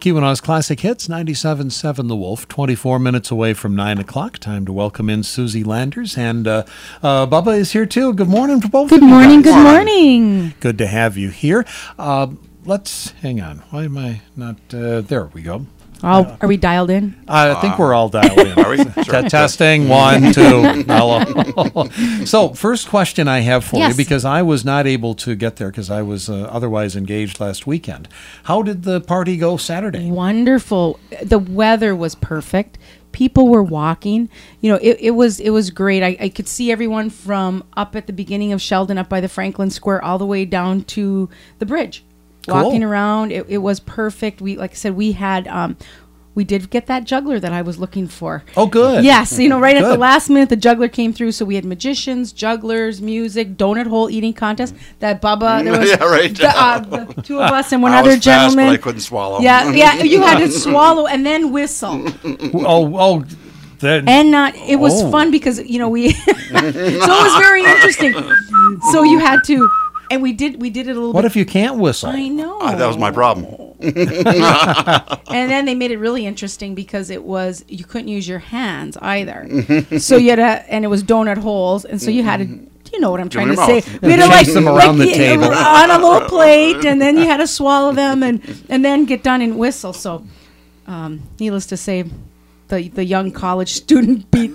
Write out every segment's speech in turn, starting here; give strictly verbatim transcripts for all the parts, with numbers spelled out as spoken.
Keweenaw's Classic Hits, ninety-seven point seven The Wolf, twenty-four minutes away from nine o'clock. Time to welcome in Susie Landers. And uh, uh, Bubba is here, too. Good morning for both Good of you morning, guys. good morning. Good to have you here. Uh, let's, hang on. Why am I not, uh, there we go. Oh, are we dialed in? I think we're all dialed in. Are we? Sure. T- Testing, one, two. Hello. So, first question I have for Yes. you, because I was not able to get there because I was uh, otherwise engaged last weekend. How did the party go Saturday? Wonderful. The weather was perfect. People were walking. You know, it, it was it was great. I, I could see everyone from up at the beginning of Sheldon, up by the Franklin Square, all the way down to the bridge. Cool. Walking around, it, it was perfect. We, like I said, we had, um, we did get that juggler that I was looking for. Oh, good. Yes, you know, right at the Good. last minute, the juggler came through. So we had magicians, jugglers, music, donut hole eating contest. That Bubba, there was Yeah, right. the, uh, the two of us and one I other was fast, gentleman. but I couldn't swallow. Yeah, yeah, you had to swallow and then whistle. Oh, oh. That, And not, it was Oh. fun because, you know, we, so it was very interesting. So you had to, and we did, we did it a little what bit. if you can't whistle? I know. Ah, that was my problem. And then they made it really interesting because it was, you couldn't use your hands either. So you had to, and it was donut holes. And so you had to, you know what I'm trying your to say. mouth. We had to like, Chase them around like, the table. on a little plate, and then you had to swallow them and, and then get done and whistle. So, um, needless to say, the the young college student beat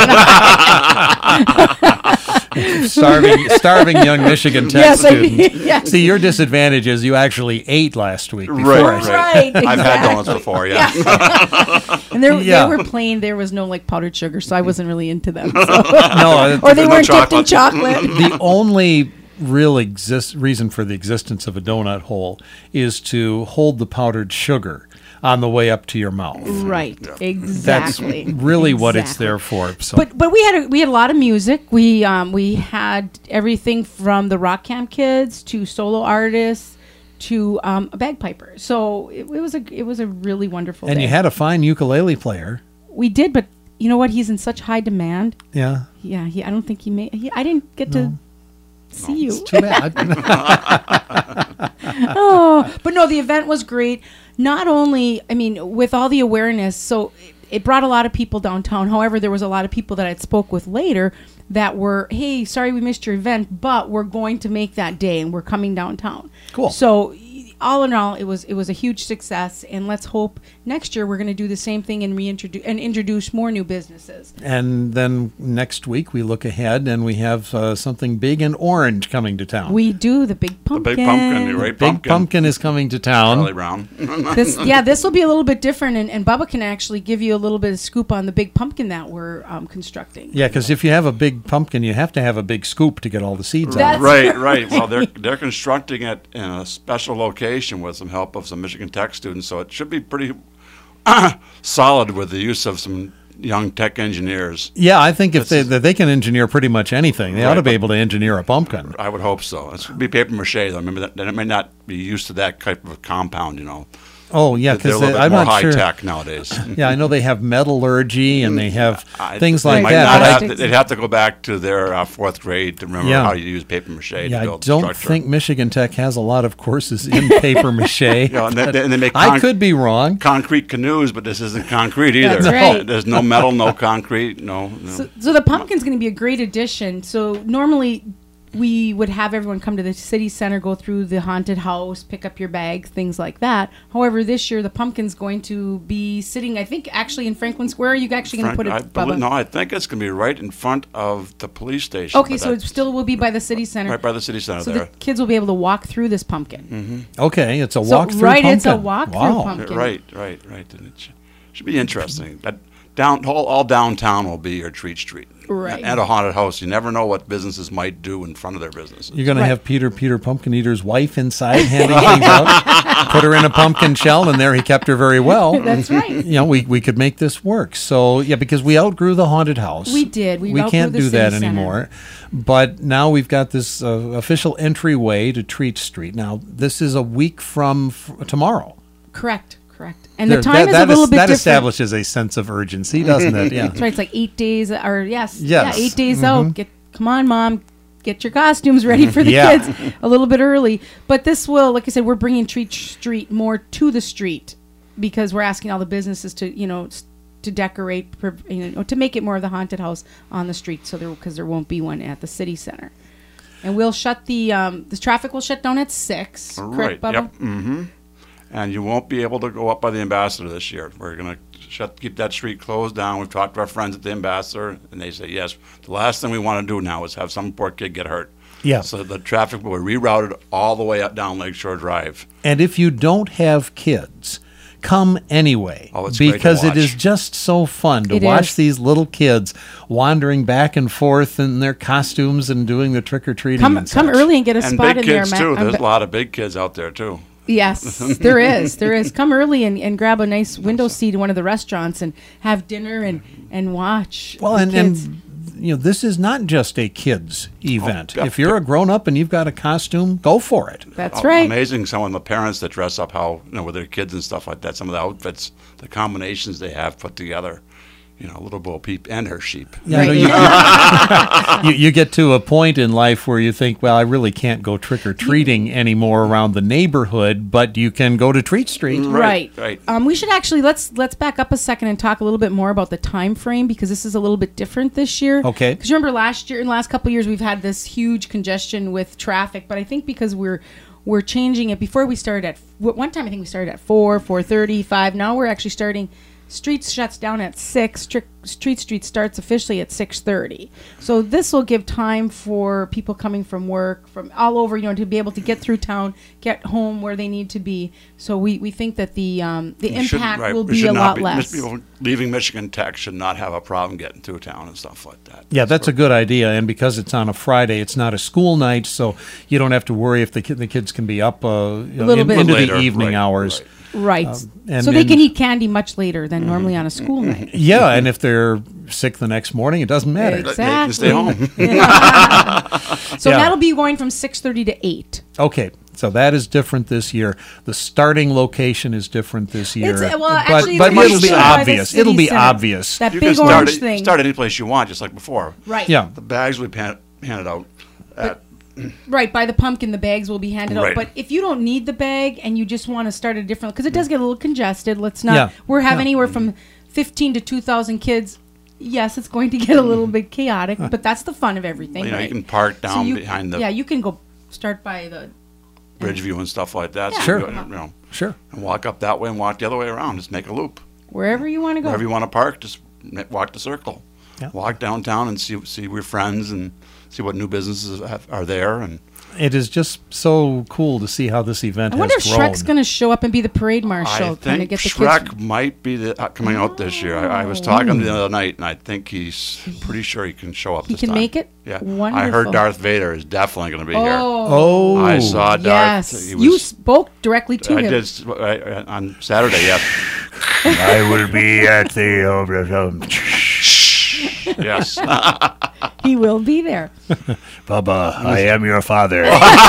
starving, starving young Michigan Tech Yes, I student. mean, yes. See, your disadvantage is you actually ate last week. Before Right, I right. said- Right, I've had exactly. donuts before, yeah. And they, Yeah. they were plain. There was no like powdered sugar, so I wasn't really into them. So. No, Or they no weren't dipped in chocolate. chocolate. the only real exist reason for the existence of a donut hole is to hold the powdered sugar on the way up to your mouth. Right, That's exactly. really what it's Exactly. there for. So. But but we had a, we had a lot of music. We um we had everything from the Rock Camp Kids to solo artists to um, a bagpiper. So it, it was a it was a really wonderful. and day. you had a fine ukulele player. we did, but you know what? He's in such high demand. Yeah. Yeah, he, I don't think he made. He, I didn't get to see you. Too bad. Oh, but no, the event was great. Not only, I mean, with all the awareness, so it, it brought a lot of people downtown. However, there was a lot of people that I spoke with later that were, hey, sorry we missed your event, but we're going to make that day and we're coming downtown. Cool. So all in all, it was it was a huge success, and let's hope next year we're going to do the same thing and reintroduce and introduce more new businesses. And then next week we look ahead and we have uh, something big and orange coming to town. We do the big The pumpkin. big pumpkin, you're right? Big Pumpkin. pumpkin is coming to town. Charlie Brown. This, yeah, this will be a little bit different, and, and Bubba can actually give you a little bit of scoop on the big pumpkin that we're um, constructing. Yeah, because if you have a big pumpkin, you have to have a big scoop to get all the seeds out. That's right, right. Well, they're they're constructing it in a special location with some help of some Michigan Tech students, so it should be pretty solid with the use of some young tech engineers. Yeah, I think if This they is- that they can engineer pretty much anything, they ought Right, to be but- able to engineer a pumpkin. I would hope so. It should be paper mache, though. Remember that, that it may not be used to that type of compound, you know. Oh, yeah, They're a because little bit I'm more not high sure. tech nowadays. Yeah, I know they have metallurgy and they have I- things they like might that. not But I, have Plastics. to- they'd have to go back to their uh, fourth grade to remember Yeah. how you use paper mache to yeah, I build don't structure. think Michigan Tech has a lot of courses in paper mache. Yeah, and they, and they make I conc- could be wrong. concrete canoes, but this isn't concrete either. That's right. There's no metal, no concrete, no. no. So, so the pumpkin's going to be a great addition. So normally we would have everyone come to the city center, go through the haunted house, pick up your bags, things like that. However, this year the pumpkin's going to be sitting, I think, actually in Franklin Square. Are you actually going to Frank- put I it, believe, Bubba? no, I think it's going to be right in front of the police station. Okay, but so it that's still will be by the city center. right by the city center so there. the kids will be able to walk through this pumpkin. Mm-hmm. Okay, it's a So, walk-through right, pumpkin. it's a walk-through wow. pumpkin. Right, right, right. And it should, should be interesting. That down, all, all downtown will be your treat street. Right. And a haunted house. You never know what businesses might do in front of their businesses. You're going to Right. have Peter Peter Pumpkin Eater's wife inside handing things out. Put her in a pumpkin shell, and there he kept her very well. That's right. You know, we, we could make this work. So, yeah, because we outgrew the haunted house. We did. We We outgrew can't the do city that center. anymore. But now we've got this uh, official entryway to Treat Street. Now, this is a week from f- tomorrow. Correct, correct. And There- the time that, is that a little is- bit That different. establishes a sense of urgency, doesn't it? Yeah. That's right. It's like eight days, or yes, Yes. Mm-hmm. yeah, eight days out. Get, come on, mom, get your costumes ready for the Yeah. kids a little bit early. But this will, like I said, we're bringing Treat Street more to the street because we're asking all the businesses to, you know, s- to decorate, per- you know, to make it more of the haunted house on the street, so there because there won't be one at the city center. And we'll shut the um, the traffic will shut down at six. Right. Correct, Bubba? Yep. Mm-hmm. And you won't be able to go up by the Ambassador this year. We're going to shut keep that street closed down. We've talked to our friends at the Ambassador, and they say yes. The last thing we want to do now is have some poor kid get hurt. Yeah. So the traffic will be rerouted all the way up down Lakeshore Drive. And if you don't have kids, come anyway, Oh, it's great to because it watch. is just so fun to It watch is. these little kids wandering back and forth in their costumes and doing the trick or treating. Come and come such. early and get a And spot big in there, kids, Matt. too. I'm There's be- a lot of big kids out there, too. Yes, there is. There is. Come early and, and grab a nice window seat in one of the restaurants and have dinner and, and watch. Well, the and, kids. and you know, this is not just a kids event. yeah. If you're a grown up and you've got a costume, go for it. That's A- right. Amazing some of the parents that dress up how, you know, with their kids and stuff like that. Some of the outfits, the combinations they have put together. You know, Little Bo Peep and her sheep. Yeah, I know you, you, you get to a point in life where you think, well, I really can't go trick or treating anymore around the neighborhood, but you can go to Treat Street. Right. right. Um, we should actually let's let's back up a second and talk a little bit more about the time frame, because this is a little bit different this year. Okay. Because remember last year, in the last couple of years, we've had this huge congestion with traffic, but I think because we're we're changing it. Before we started at one time, I think we started at four, four thirty, five. Now we're actually starting. Streets shuts down at six. Trick, Street Street starts officially at six thirty. So this will give time for people coming from work, from all over, you know, to be able to get through town, get home where they need to be. So we, we think that the um, the We should- impact right, will we be should a not lot be- less. People leaving Michigan Tech should not have a problem getting through town and stuff like that. Yeah, that's a good idea. And because it's on a Friday, it's not a school night, so you don't have to worry if the, kid, the kids can be up uh, you know, little in- bit into later, the evening right, hours. right. Right. and- so they and- can eat candy much later than normally on a school night. Yeah, and if they're sick the next morning, it doesn't matter. Ex- They can stay home. So Yeah. that'll be going from six thirty to eight. Okay, so that is different this year. The starting location is different this year. It's, well, but actually, but it's it'll be controlled by the obvious. city It'll be center. obvious. That You can big start, orange it- thing. start any place you want, just like before. Right. Yeah. The bags we pan, handed out. At, Right, by the pumpkin, the bags will be handed out. Right. But if you don't need the bag and you just want to start a different, because it does get a little congested. Let's not. Yeah. We're having Yeah. anywhere from fifteen to two thousand kids. Yes, it's going to get a little bit chaotic, but that's the fun of everything. you know, right? you can park down you- behind the Yeah, you can go start by the. Bridgeview and stuff like that. Yeah. So Sure. you, go, you know, Sure. and walk up that way and walk the other way around. Just make a loop. Wherever you want to go. Wherever you want to park, just ma- walk the circle. Yeah. Walk downtown and see see your friends and see what new businesses have, are there. And It is just so cool to see how this event I wonder if has grown. Shrek's going to show up and be the parade marshal. I kind of think get the Shrek kids. might be the, uh, coming out this year. I, I was talking the other night, and I think he's pretty sure he can show up. He this can time. make it? Yeah, I Wonderful. heard Darth Vader is definitely going to be here. Oh, Oh, I saw Darth. yes. He You was, spoke directly to I him. did s- I- on Saturday. Yes, I will be at the yes. He will be there. Bubba. I am your father.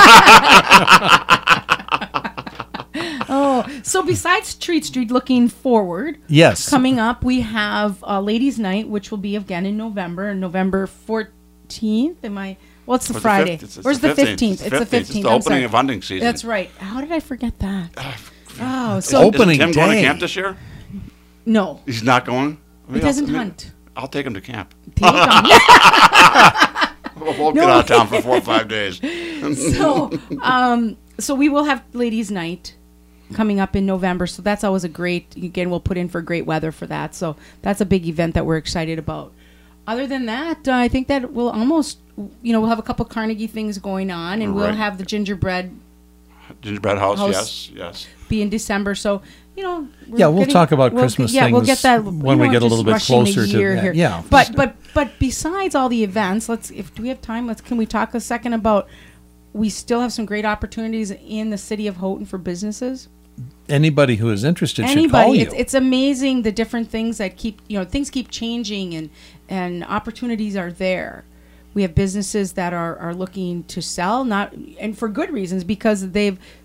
Oh, so besides Treat Street, looking forward, Yes. coming up, we have uh, Ladies' Night, which will be again in November, November fourteenth. Am I? Well, it's the It's the Friday. fif- it's- it's Where's the the fifteenth? It's the It's fifteenth. the I'm opening sorry. of hunting season. That's right. How did I forget that? Oh, Is- so Opening Isn't Tim going day. to camp this year? no, He's not going. I he mean, doesn't I'll, I mean, hunt. I'll take him to camp. Take 'em. We'll both No. get out of town for four or five days. so, um, so we will have Ladies' Night coming up in November. So that's always a great. Again, we'll put in for great weather for that. So that's a big event that we're excited about. Other than that, uh, I think that we'll almost, you know, we'll have a couple Carnegie things going on, and we'll Right. have the gingerbread Gingerbread house, House. yes, yes. be in December. So, you know, we're Yeah, we'll talk about we'll- Christmas yeah, we'll things get that when you we know, get a just little bit rushing the closer to year that. here. Yeah. but but but besides all the events, let's if do we have time? Let's can we talk a second about we still have some great opportunities in the city of Houghton for businesses. Anybody who is interested should call Anybody, you. it's it's amazing the different things that keep you know things keep changing and and opportunities are there. We have businesses that are, are looking to sell, not and for good reasons because they've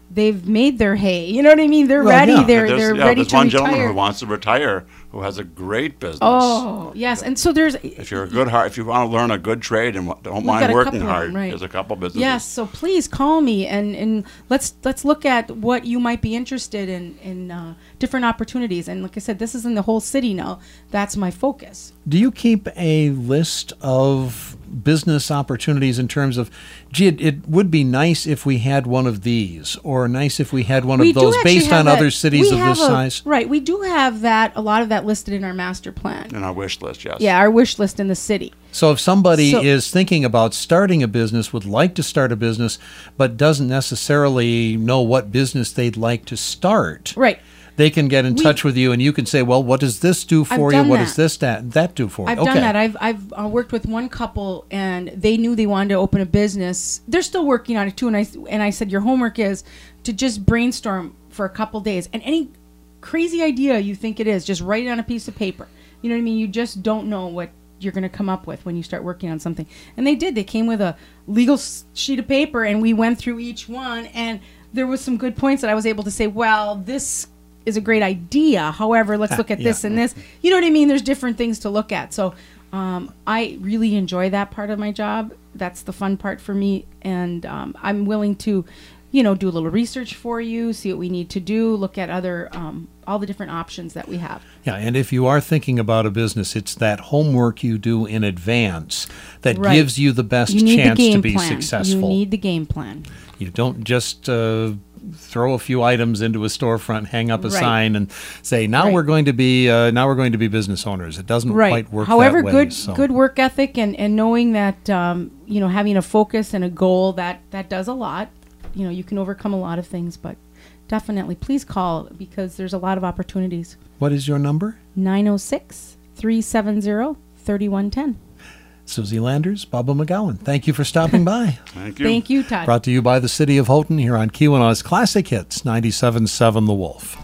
they've made their hay. You know what I mean? They're Well, ready. yeah. They're There's, they're yeah, ready there's to one retire. gentleman who wants to retire who has a great business. Oh yes, and so there's If you're a good heart, if you want to learn a good trade and wa- don't We've mind got a working couple of hard, them, right. there's a couple businesses. yes. So please call me and, and let's let's look at what you might be interested in in uh, different opportunities. And like I said, this is in the whole city now. That's my focus. Do you keep a list of business opportunities in terms of, gee, it, it would be nice if we had one of these, or nice if we had one We of do those actually based have on that- other cities we of have this a- size? Right. We do have that. A lot of that listed in our master plan. In our wish list, yes. Yeah, our wish list in the city. So if somebody So- is thinking about starting a business, would like to start a business, but doesn't necessarily know what business they'd like to start, Right. they can get in We- touch with you, and you can say, well, what does this do for you? done What that. does this that, that do for you? I've okay. done that. I've I've uh, worked with one couple, and they knew they wanted to open a business. They're still working on it too. And I and I said, your homework is to just brainstorm for a couple days, and any crazy idea you think it is, just write it on a piece of paper. You know what I mean? You just don't know what you're going to come up with when you start working on something. And they did. They came with a legal s- sheet of paper, and we went through each one, and there was some good points that I was able to say, well, this is a great idea. However, let's look at Yeah. this and this. You know what I mean? There's different things to look at. So um, I really enjoy that part of my job. That's the fun part for me. And um, I'm willing to, you know, do a little research for you, see what we need to do, look at other, um, all the different options that we have. Yeah, and if you are thinking about a business, it's that homework you do in advance that Right. gives you the best You need chance the game to be plan. successful. You need the game plan. You don't just uh, throw a few items into a storefront, hang up a Right. sign, and say, "Now Right. we're going to be uh, now we're going to be business owners." It doesn't Right. quite work However, that way. good so. good work ethic and, and knowing that um, you know, having a focus and a goal, that that does a lot. You know, you can overcome a lot of things, but definitely please call because there's a lot of opportunities. What is your number? nine oh six, three seven zero, three one one zero. Susie Landers, Bubba McGowan. Thank you for stopping by. Thank you. Thank you, Todd. Brought to you by the City of Houghton here on Keweenaw's Classic Hits ninety-seven point seven The Wolf.